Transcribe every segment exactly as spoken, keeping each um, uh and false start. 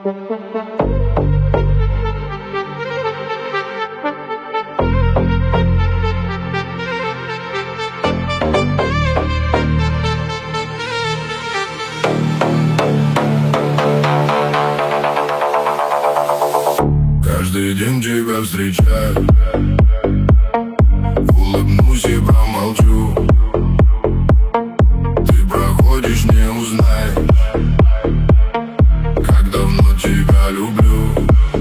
Каждый день тебя встречаю, улыбнусь и промолчу. Ты проходишь, не узнаешь, как давно тебя люблю.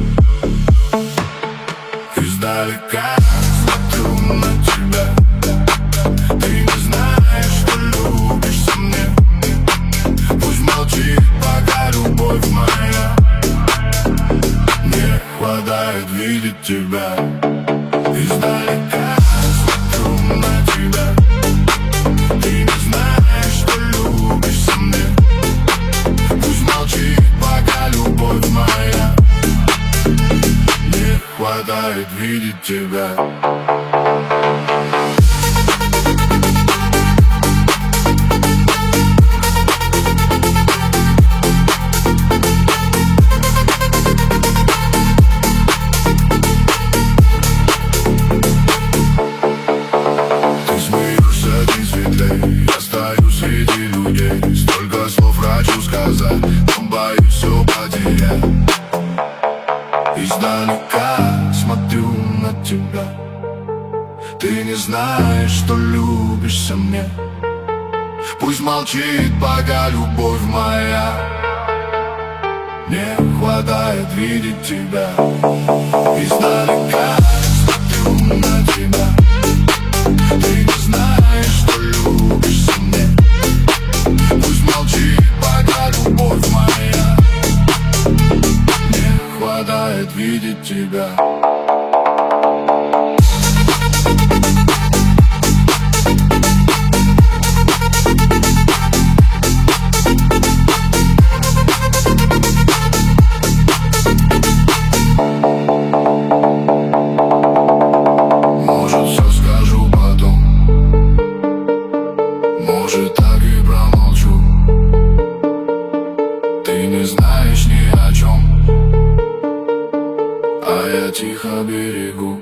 Издалека смотрю на тебя. Ты не знаешь, что любишься мне. Пусть молчит пока любовь моя. Не хватает видеть тебя. Издалека смотрю на тебя. Ты не знаешь, что любишься мне. Пусть молчит пока любовь моя. Не хватает видеть тебя. Я стою среди людей, столько слов хочу сказать, но боюсь все потерять. Издалека смотрю на тебя. Ты не знаешь, что любишься мне. Пусть молчит пока любовь моя. Не хватает видеть тебя. Издалека смотрю на тебя. Ты не знаешь, что любишься мне. Пусть молчит пока любовь моя. Не хватает видеть тебя. Может, все скажу потом, может, так и промолчу. Ты не знаешь ни о чем, а я тихо берегу.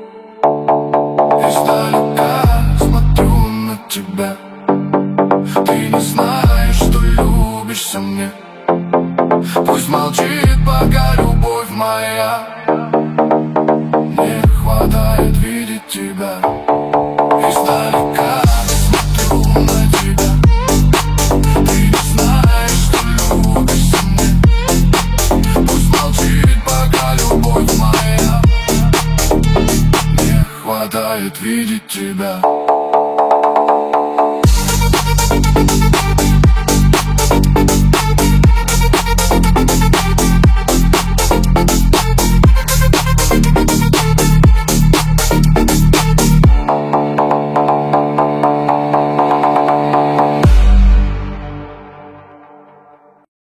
Издалека смотрю на тебя. Ты не знаешь, что любишься мне. Пусть молчит пока любовь моя. Не хватает видеть тебя. Издалека смотрю на тебя. Ты не знаешь, что любишься мне. Пусть молчит пока любовь моя. Не хватает видеть тебя.